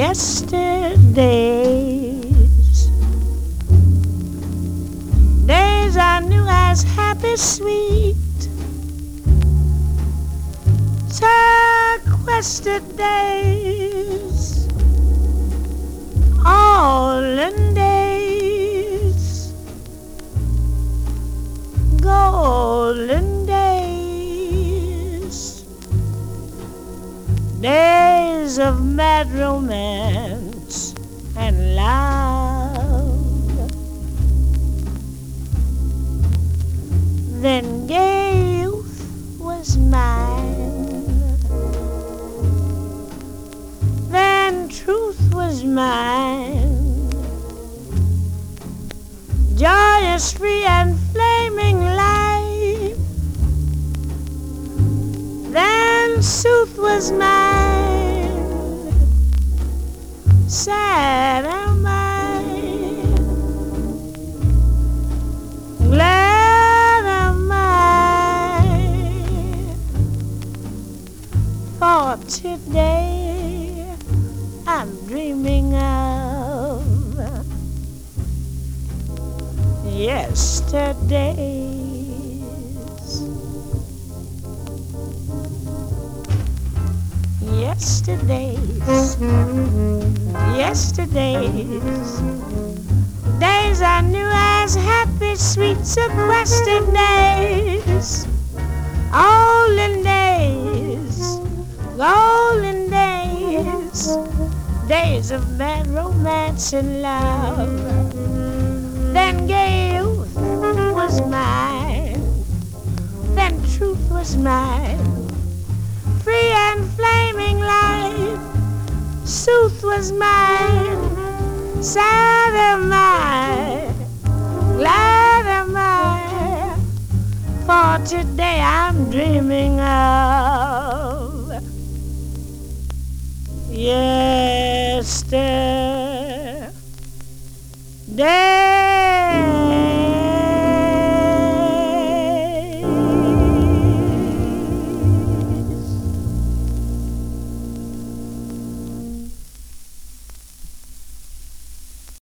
yesterdays, days I knew as happy, sweet, sequestered days, all in days, golden days, days of mad romance and love. Then gay youth was mine, then truth was mine, joyous, free and flaming life. Then sooth was mine, sad am I, glad am I, for today I'm dreaming of yesterdays, yesterdays, yesterdays, days I knew as happy, sweet, sequestered days, olden days, golden days, days of mad romance and love. Then gay youth was mine, then truth was mine, free and flaming life, sooth was mine, sad am I, glad am I, for today I'm dreaming of yesterday.